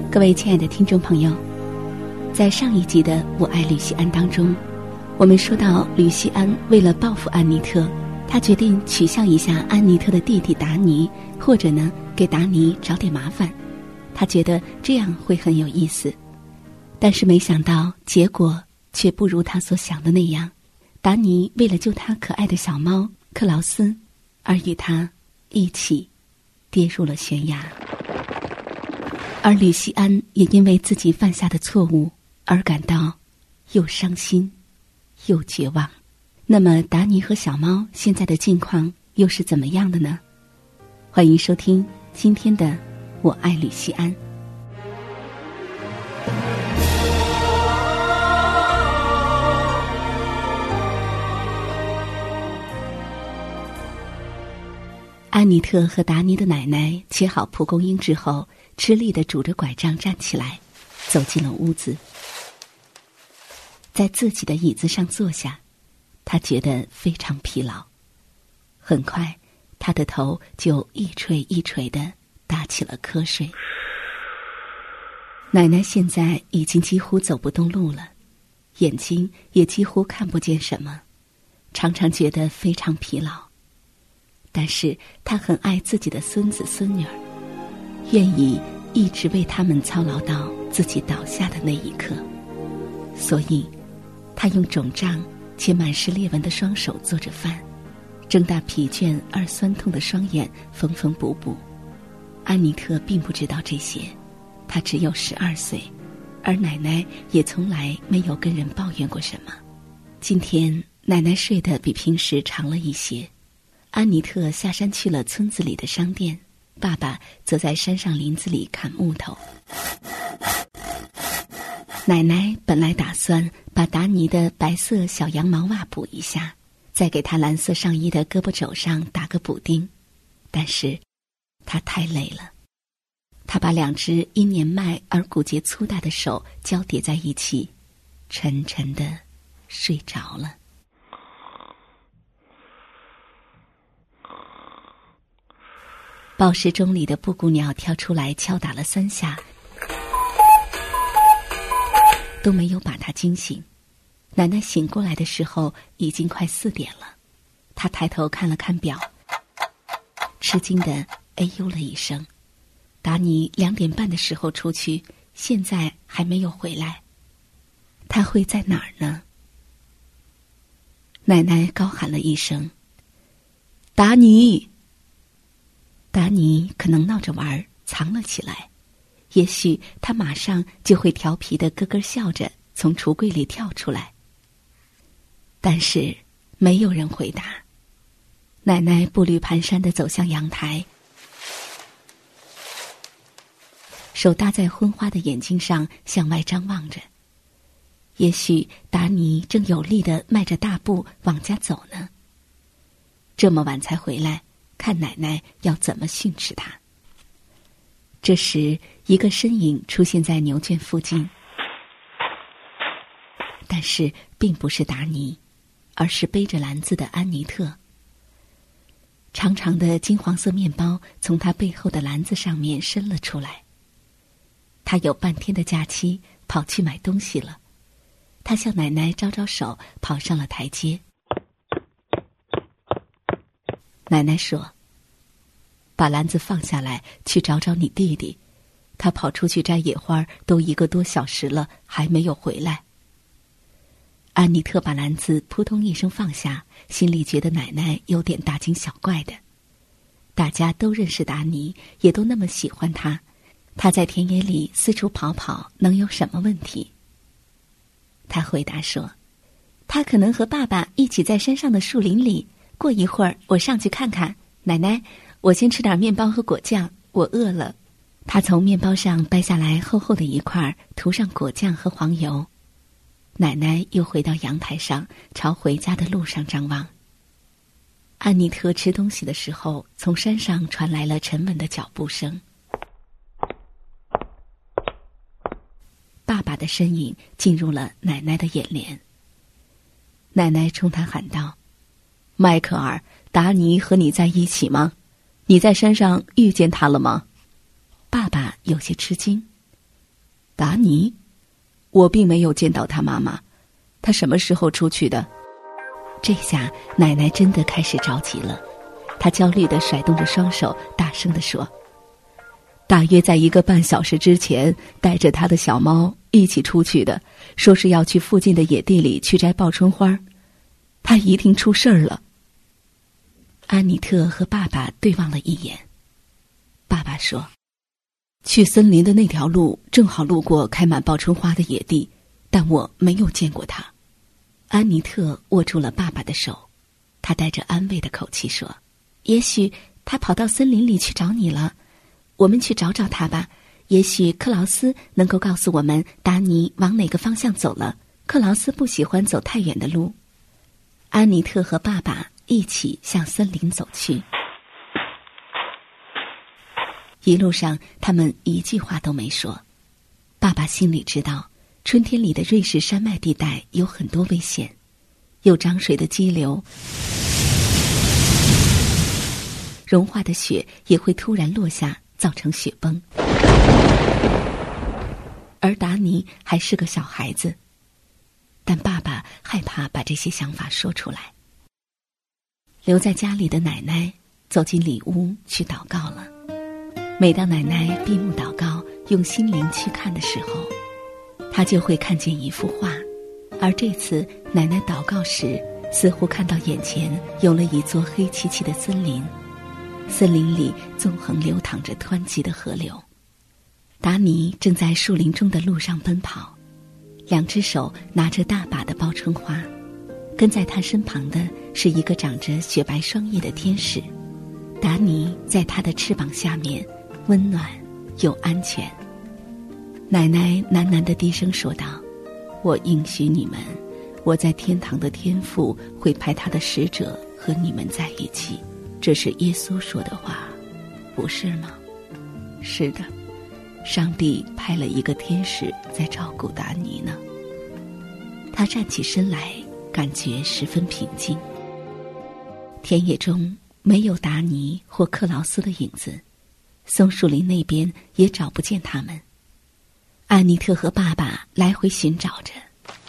各位亲爱的听众朋友，在上一集的《我爱吕西安》当中，我们说到吕西安为了报复安妮特，他决定取笑一下安妮特的弟弟达尼，或者呢给达尼找点麻烦，他觉得这样会很有意思。但是没想到结果却不如他所想的那样，达尼为了救他可爱的小猫克劳斯，而与他一起跌入了悬崖。而吕西安也因为自己犯下的错误而感到又伤心又绝望。那么达尼和小猫现在的境况又是怎么样的呢？欢迎收听今天的《我爱吕西安》。安妮特和达尼的奶奶切好蒲公英之后，吃力地拄着拐杖站起来，走进了屋子，在自己的椅子上坐下。她觉得非常疲劳，很快她的头就一垂一垂地打起了瞌睡。奶奶现在已经几乎走不动路了，眼睛也几乎看不见什么，常常觉得非常疲劳。但是他很爱自己的孙子孙女儿，愿意一直为他们操劳到自己倒下的那一刻。所以他用肿胀且满是裂纹的双手做着饭，睁大疲倦而酸痛的双眼缝缝补补。安妮特并不知道这些，她只有12岁，而奶奶也从来没有跟人抱怨过什么。今天奶奶睡得比平时长了一些。安妮特下山去了村子里的商店，爸爸则在山上林子里砍木头。奶奶本来打算把达尼的白色小羊毛袜补一下，再给他蓝色上衣的胳膊肘上打个补丁，但是他太累了，他把2只因年迈而骨节粗大的手交叠在一起，沉沉地睡着了。报时钟里的布谷鸟跳出来敲打了3下，都没有把他惊醒。奶奶醒过来的时候已经快4点了，她抬头看了看表，吃惊地哎呦了一声。达尼2点半的时候出去，现在还没有回来，他会在哪儿呢？奶奶高喊了一声：“达尼！”达尼可能闹着玩藏了起来，也许他马上就会调皮地咯咯笑着从橱柜里跳出来。但是没有人回答。奶奶步履蹒跚地走向阳台，手搭在昏花的眼睛上向外张望着。也许达尼正有力地迈着大步往家走呢。这么晚才回来，看奶奶要怎么训斥他。这时一个身影出现在牛圈附近，但是并不是达尼，而是背着篮子的安妮特。长长的金黄色面包从他背后的篮子上面伸了出来。他有半天的假期，跑去买东西了。他向奶奶招招手，跑上了台阶。奶奶说：“把篮子放下来，去找找你弟弟。他跑出去摘野花都1个多小时了，还没有回来。”安妮特把篮子扑通一声放下，心里觉得奶奶有点大惊小怪的。大家都认识达尼，也都那么喜欢他，他在田野里四处跑跑，能有什么问题？他回答说：“他可能和爸爸一起在山上的树林里，过一会儿我上去看看。奶奶，我先吃点面包和果酱，我饿了。”他从面包上掰下来厚厚的一块，涂上果酱和黄油。奶奶又回到阳台上，朝回家的路上张望。安妮特吃东西的时候，从山上传来了沉稳的脚步声。爸爸的身影进入了奶奶的眼帘。奶奶冲他喊道：“迈克尔，达尼和你在一起吗？你在山上遇见他了吗？”爸爸有些吃惊， 达尼？我并没有见到他妈妈，他什么时候出去的？这下奶奶真的开始着急了，她焦虑地甩动着双手，大声地说：大约在1个半小时之前，带着他的小猫一起出去的，说是要去附近的野地里去摘报春花。他一定出事儿了。安妮特和爸爸对望了一眼。爸爸说：去森林的那条路正好路过开满报春花的野地，但我没有见过他。安妮特握住了爸爸的手，他带着安慰的口气说：也许他跑到森林里去找你了，我们去找找他吧。也许克劳斯能够告诉我们达尼往哪个方向走了。克劳斯不喜欢走太远的路。安妮特和爸爸一起向森林走去。一路上他们一句话都没说。爸爸心里知道，春天里的瑞士山脉地带有很多危险，有涨水的激流，融化的雪也会突然落下，造成雪崩。而达尼还是个小孩子，但爸爸害怕把这些想法说出来。留在家里的奶奶走进里屋去祷告了。每当奶奶闭目祷告，用心灵去看的时候，她就会看见一幅画。而这次奶奶祷告时，似乎看到眼前有了一座黑漆漆的森林，森林里纵横流淌着湍急的河流。达尼正在树林中的路上奔跑，2只手拿着大把的报春花，跟在他身旁的是一个长着雪白双翼的天使。达尼在他的翅膀下面，温暖又安全。奶奶喃喃地低声说道：我应许你们，我在天堂的天父会派他的使者和你们在一起。这是耶稣说的话，不是吗？是的，上帝派了一个天使在照顾达尼呢。他站起身来，感觉十分平静。田野中没有达尼或克劳斯的影子，松树林那边也找不见他们。安妮特和爸爸来回寻找着，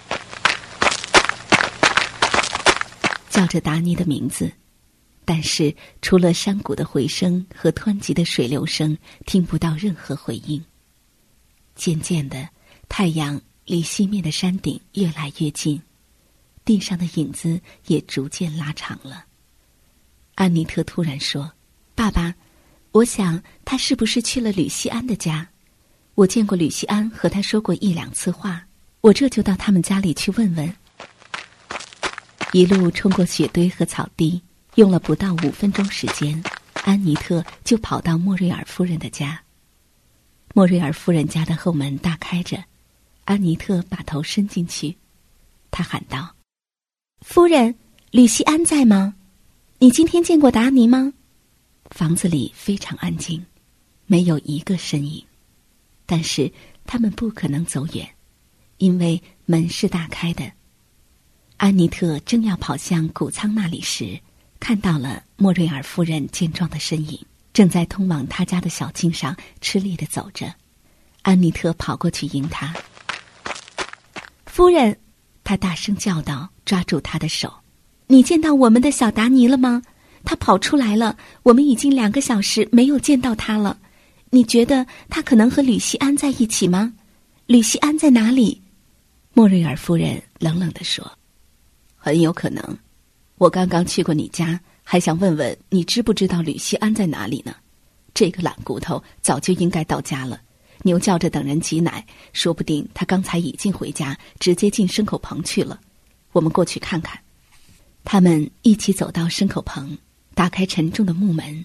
叫着达尼的名字，但是除了山谷的回声和湍急的水流声，听不到任何回应。渐渐的，太阳离西面的山顶越来越近，地上的影子也逐渐拉长了。安妮特突然说：爸爸，我想他是不是去了吕西安的家？我见过吕西安，和他说过1、2次话，我这就到他们家里去问问。一路冲过雪堆和草地，用了不到5分钟时间，安妮特就跑到莫瑞尔夫人的家。莫瑞尔夫人家的后门大开着，安妮特把头伸进去，她喊道：夫人，吕西安在吗？你今天见过达尼吗？房子里非常安静，没有一个身影，但是他们不可能走远，因为门是大开的。安妮特正要跑向谷仓那里时，看到了莫瑞尔夫人健壮的身影，正在通往他家的小径上吃力地走着。安妮特跑过去迎他。夫人，她大声叫道，抓住他的手，你见到我们的小达尼了吗？他跑出来了，我们已经2个小时没有见到他了。你觉得他可能和吕西安在一起吗？吕西安在哪里？莫瑞尔夫人冷冷地说：很有可能，我刚刚去过你家，还想问问你知不知道吕西安在哪里呢。这个懒骨头早就应该到家了，牛叫着等人挤奶，说不定他刚才已经回家，直接进牲口棚去了。我们过去看看。他们一起走到牲口棚，打开沉重的木门。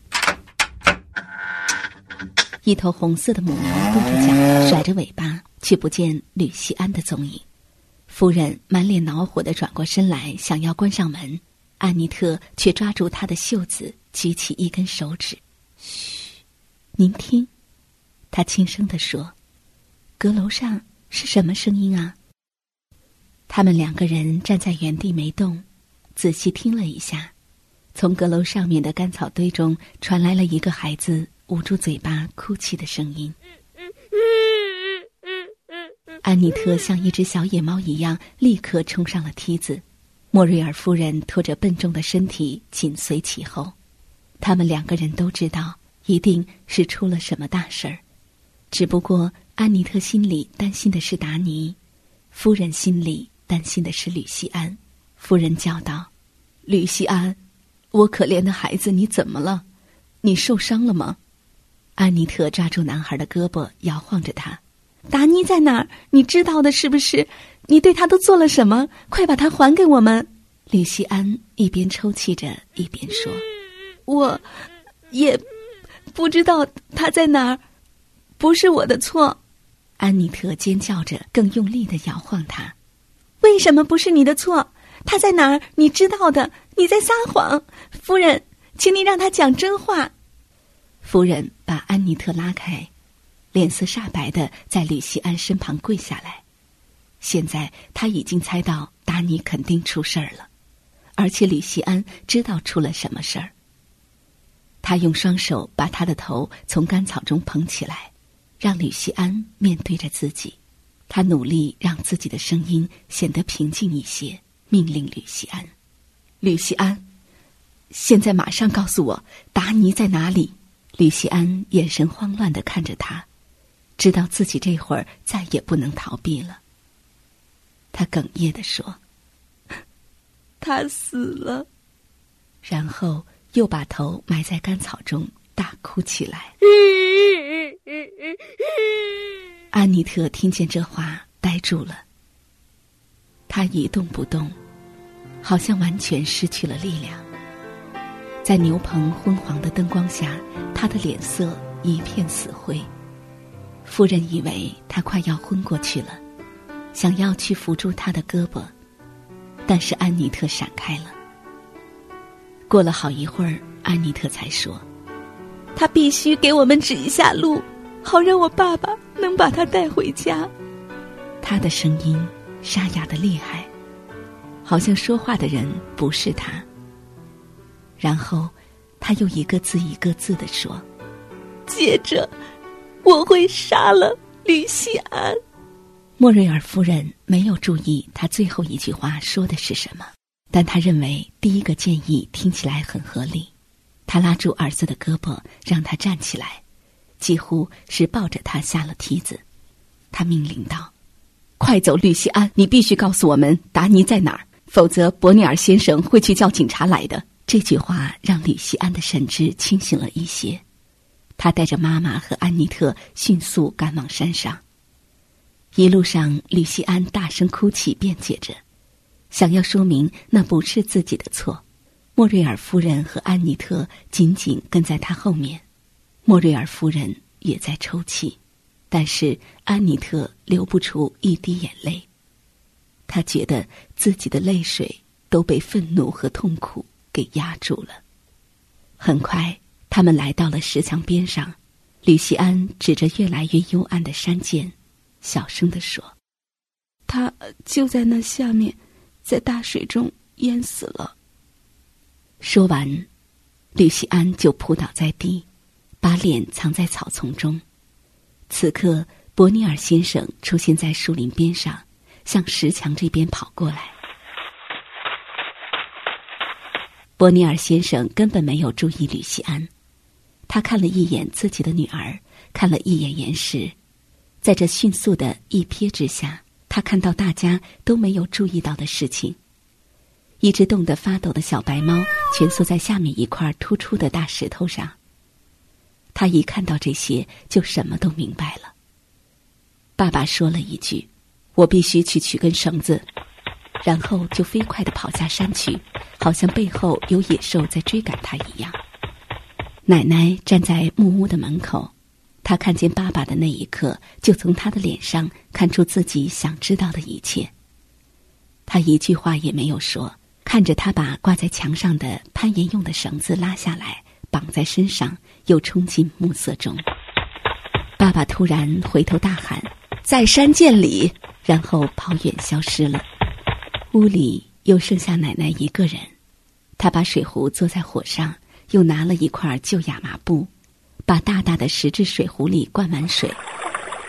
一头红色的母牛跺着脚，甩着尾巴，却不见吕西安的踪影。夫人满脸恼火地转过身来，想要关上门，安妮特却抓住她的袖子，举起一根手指：嘘，您听。她轻声地说：阁楼上是什么声音啊？他们2个人站在原地没动，仔细听了一下，从阁楼上面的干草堆中传来了一个孩子捂住嘴巴哭泣的声音。 安妮特像一只小野猫一样立刻冲上了梯子，莫瑞尔夫人拖着笨重的身体紧随其后。他们两个人都知道一定是出了什么大事儿，只不过安妮特心里担心的是达尼，夫人心里担心的是吕西安。夫人叫道：吕西安，我可怜的孩子，你怎么了？你受伤了吗？安妮特抓住男孩的胳膊，摇晃着他。达尼在哪儿？你知道的是不是？你对他都做了什么？快把他还给我们！吕西安一边抽泣着一边说：我也不知道他在哪儿，不是我的错。安妮特尖叫着，更用力地摇晃他。为什么不是你的错？他在哪儿？你知道的，你在撒谎。夫人，请你让他讲真话。夫人把安妮特拉开，脸色煞白的在吕西安身旁跪下来。现在他已经猜到达尼肯定出事儿了，而且吕西安知道出了什么事儿。他用双手把他的头从干草中捧起来，让吕西安面对着自己。他努力让自己的声音显得平静一些，命令吕西安：吕西安，现在马上告诉我达尼在哪里。吕西安眼神慌乱地看着他，知道自己这会儿再也不能逃避了。他哽咽地说：他死了。然后又把头埋在干草中大哭起来。安妮特听见这话呆住了，她一动不动，好像完全失去了力量。在牛棚昏黄的灯光下，她的脸色一片死灰。夫人以为她快要昏过去了，想要去扶住她的胳膊，但是安妮特闪开了。过了好一会儿，安妮特才说：他必须给我们指一下路，好让我爸爸能把他带回家。他的声音沙哑得厉害，好像说话的人不是他。然后他又一个字一个字地说：接着我会杀了吕西安。莫瑞尔夫人没有注意他最后一句话说的是什么，但他认为第一个建议听起来很合理。他拉住儿子的胳膊，让他站起来，几乎是抱着他下了梯子。他命令道：快走，吕西安，你必须告诉我们达尼在哪儿，否则伯尼尔先生会去叫警察来的。这句话让吕西安的神志清醒了一些。他带着妈妈和安妮特迅速赶往山上。一路上，吕西安大声哭泣辩解着，想要说明那不是自己的错。莫瑞尔夫人和安妮特紧紧跟在他后面，莫瑞尔夫人也在抽泣，但是安妮特流不出一滴眼泪。她觉得自己的泪水都被愤怒和痛苦给压住了。很快，他们来到了石墙边上，吕西安指着越来越幽暗的山涧，小声地说：他就在那下面，在大水中淹死了。说完，吕西安就扑倒在地，把脸藏在草丛中。此刻，伯尼尔先生出现在树林边上，向石墙这边跑过来。伯尼尔先生根本没有注意吕西安，他看了一眼自己的女儿，看了一眼岩石，在这迅速的一瞥之下，他看到大家都没有注意到的事情。一只冻得发抖的小白猫蜷缩在下面一块突出的大石头上。他一看到这些，就什么都明白了。爸爸说了一句：我必须去取根绳子，然后就飞快地跑下山去，好像背后有野兽在追赶他一样。奶奶站在木屋的门口，她看见爸爸的那一刻，就从他的脸上看出自己想知道的一切。她一句话也没有说，看着他把挂在墙上的攀岩用的绳子拉下来，绑在身上，又冲进暮色中。爸爸突然回头大喊：在山涧里！然后跑远消失了。屋里又剩下奶奶一个人，她把水壶坐在火上，又拿了一块旧亚麻布，把大大的石质水壶里灌满水。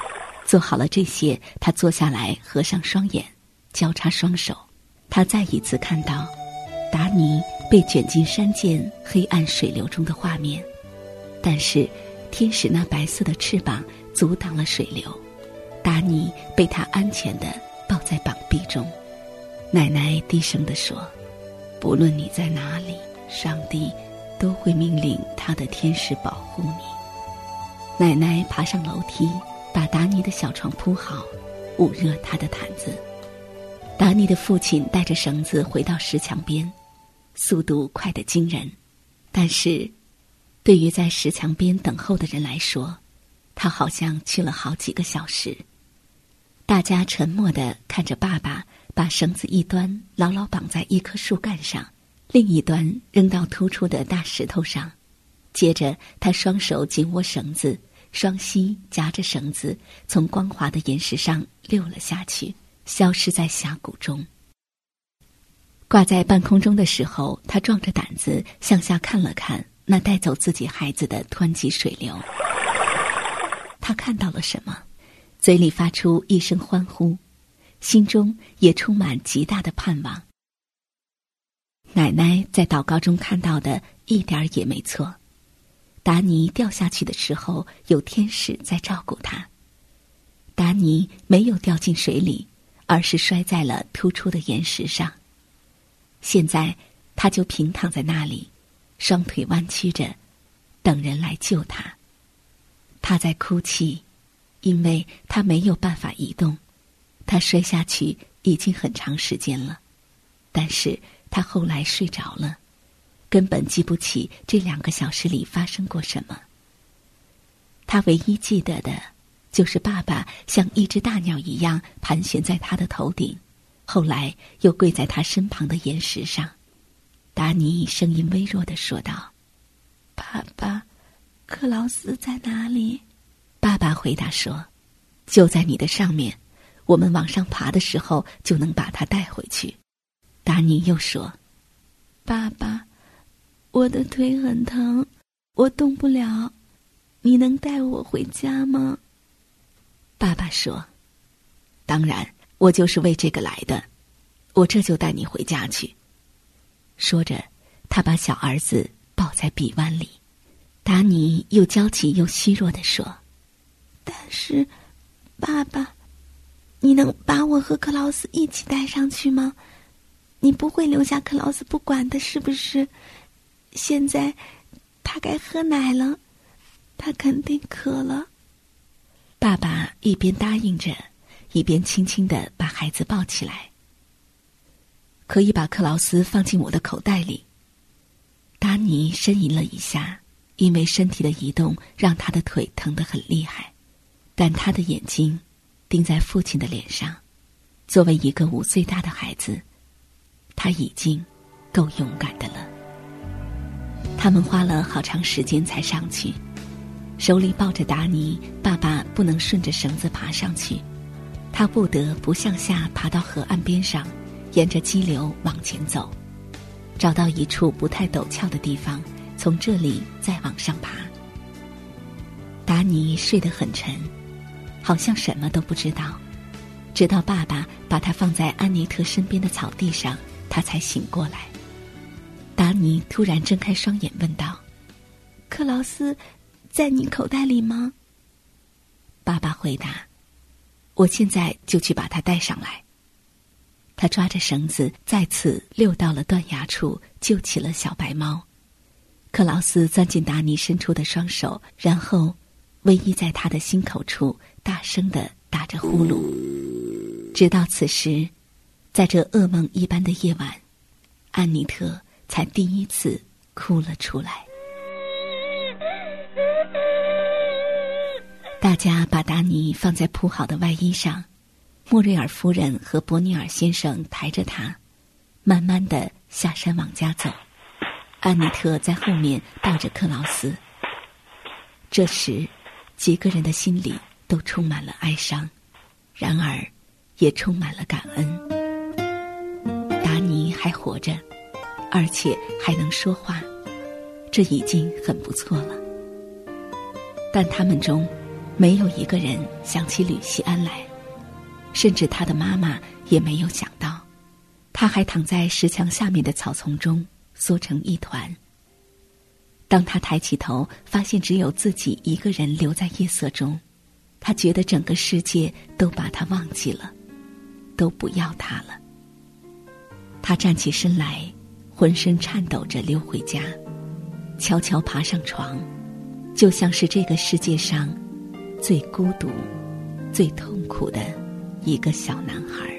做好了这些，他坐下来，合上双眼，交叉双手。他再一次看到达尼被卷进山涧黑暗水流中的画面，但是天使那白色的翅膀阻挡了水流，达尼被他安全地抱在膀臂中。奶奶低声地说，不论你在哪里，上帝都会命令他的天使保护你。奶奶爬上楼梯，把达尼的小床铺好，捂热他的毯子。达尼的父亲带着绳子回到石墙边，速度快得惊人，但是对于在石墙边等候的人来说，他好像去了好几个小时。大家沉默地看着爸爸把绳子一端牢牢绑在一棵树干上，另一端扔到突出的大石头上。接着他双手紧握绳子，双膝夹着绳子，从光滑的岩石上溜了下去，消失在峡谷中。挂在半空中的时候，他壮着胆子向下看了看那带走自己孩子的湍急水流。他看到了什么？嘴里发出一声欢呼，心中也充满极大的盼望。奶奶在祷告中看到的一点也没错，达尼掉下去的时候，有天使在照顾他。达尼没有掉进水里，而是摔在了突出的岩石上。现在他就平躺在那里，双腿弯曲着，等人来救他。他在哭泣，因为他没有办法移动。他摔下去已经很长时间了，但是他后来睡着了，根本记不起这2个小时里发生过什么。他唯一记得的就是爸爸像一只大鸟一样盘旋在他的头顶，后来又跪在他身旁的岩石上。达尼声音微弱地说道，爸爸，克劳斯在哪里？爸爸回答说，就在你的上面，我们往上爬的时候就能把他带回去。达尼又说，爸爸，我的腿很疼，我动不了，你能带我回家吗？爸爸说，当然，我就是为这个来的，我这就带你回家去。说着，他把小儿子抱在臂弯里。达尼又焦急又虚弱地说，但是爸爸，你能把我和克劳斯一起带上去吗？你不会留下克劳斯不管的，是不是？现在他该喝奶了，他肯定渴了。爸爸一边答应着，一边轻轻地把孩子抱起来。可以把克劳斯放进我的口袋里。达尼呻吟了一下，因为身体的移动让他的腿疼得很厉害，但他的眼睛盯在父亲的脸上。作为一个5岁大的孩子，他已经够勇敢的了。他们花了好长时间才上去，手里抱着达尼，爸爸不能顺着绳子爬上去，他不得不向下爬到河岸边上，沿着激流往前走，找到一处不太陡峭的地方，从这里再往上爬。达尼睡得很沉，好像什么都不知道，直到爸爸把他放在安妮特身边的草地上，他才醒过来。达尼突然睁开双眼问道，克劳斯在你口袋里吗？爸爸回答，我现在就去把他带上来。他抓着绳子再次溜到了断崖处，救起了小白猫。克劳斯钻进达尼伸出的双手，然后偎依在他的心口处，大声地打着呼噜。直到此时，在这噩梦一般的夜晚，安妮特才第一次哭了出来。大家把达尼放在铺好的外衣上，莫瑞尔夫人和伯尼尔先生抬着他，慢慢地下山往家走。安妮特在后面抱着克劳斯。这时，几个人的心里都充满了哀伤，然而也充满了感恩。达尼还活着，而且还能说话，这已经很不错了。但他们中没有一个人想起吕西安来，甚至他的妈妈也没有想到，他还躺在石墙下面的草丛中缩成一团。当他抬起头，发现只有自己一个人留在夜色中，他觉得整个世界都把他忘记了，都不要他了。他站起身来，浑身颤抖着溜回家，悄悄爬上床，就像是这个世界上最孤独、最痛苦的一个小男孩。